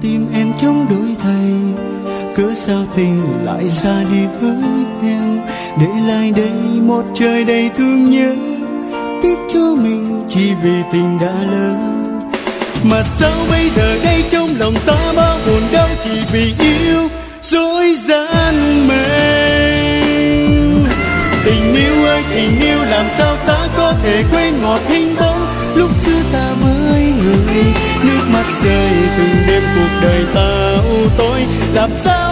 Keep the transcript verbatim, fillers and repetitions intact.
tim em chống đổi thay, cớ sao tình lại ra đi với em, để lại đây một trời đầy thương nhớ, tiếc cho mình chỉ vì tình đã lỡ. Mà sao bây giờ đây trong lòng ta bao buồn đau, chỉ vì yêu dối gian mình. Tình yêu ơi tình yêu, làm sao ta có thể quên ngọt hình bóng lúc xưa ta với người. Nước mắt rơi từng đêm cuộc đời ta u tối, làm sao